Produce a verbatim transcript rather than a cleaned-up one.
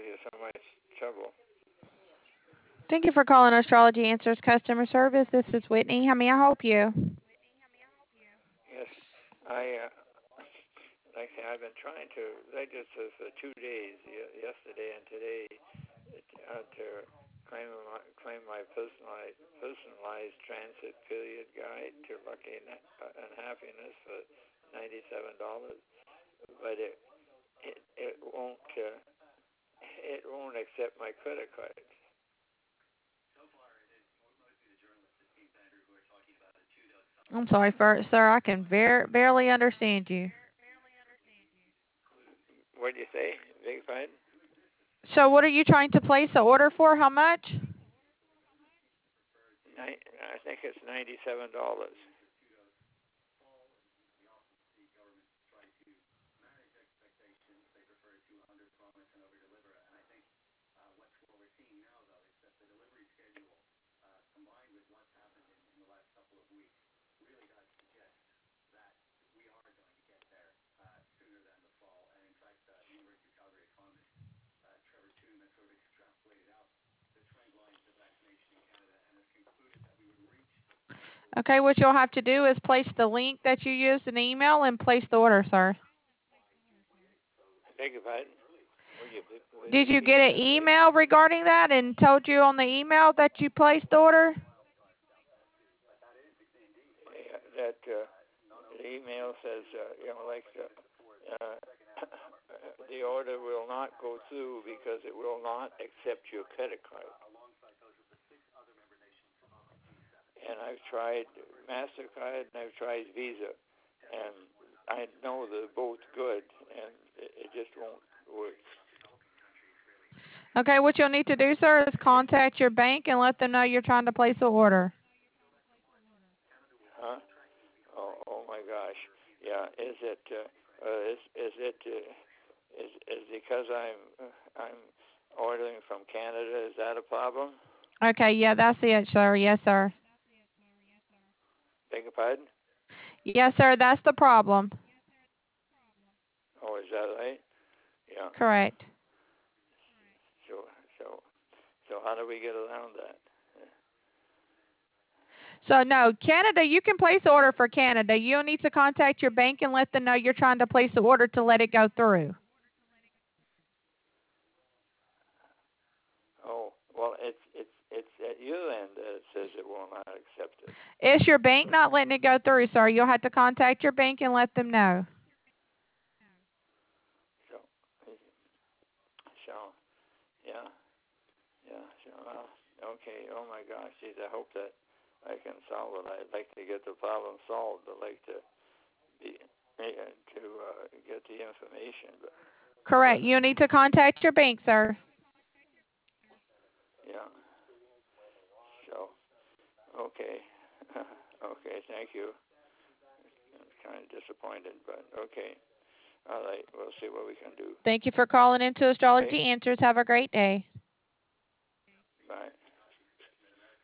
you so much trouble. Thank you for calling Astrology Answers customer service. This is Whitney. How may I help you? Yes, I, uh, like I say, I've been trying to register for two days, yesterday and today, uh, to claim my, claim my personalized, personalized transit period guide to luck and, uh, and happiness for ninety-seven dollars. But it, it, it won't, uh, it won't accept my credit card. I'm sorry, for, sir. I can ver- barely understand you. What do you say? Big pardon? So, what are you trying to place the order for? How much? I think it's ninety-seven dollars. Okay, what you'll have to do is place the link that you used in the email and place the order, sir. I beg your pardon? Will you, will Did you you repeat get an that, please? email regarding that and told you on the email that you placed the order? Yeah, that uh, the email says, uh, you know, like the, uh, the order will not go through because it will not accept your credit card. And I've tried MasterCard and I've tried Visa, and I know they're both good, and it, it just won't work. Okay, what you'll need to do, sir, is contact your bank and let them know you're trying to place an order. Huh? Oh, oh my gosh. Yeah. Is it? Uh, uh, is is it? Uh, is is because I'm uh, I'm ordering from Canada? Is that a problem? Okay, yeah, that's it, sir. Yes, sir. Beg your pardon? Yes, sir, that's the problem. Oh, is that right? Yeah. Correct. So so so how do we get around that? So, no, Canada, you can place the order for Canada. You'll need to contact your bank and let them know you're trying to place the order to let it go through. Oh, well, it's it's it's at your end that it says it will not accept it. It's your bank not letting it go through, sir. You'll have to contact your bank and let them know. So so yeah yeah so uh, okay. Oh my gosh, geez, I hope that I can solve it. I'd like to get the problem solved. I'd like to be uh, to uh, get the information, but Correct. but You'll need to contact your bank, sir. yeah. So okay okay. Thank you. I'm kind of disappointed, but okay. All right, we'll see what we can do. Thank you for calling into Okay, Astrology Answers. Have a great day. bye.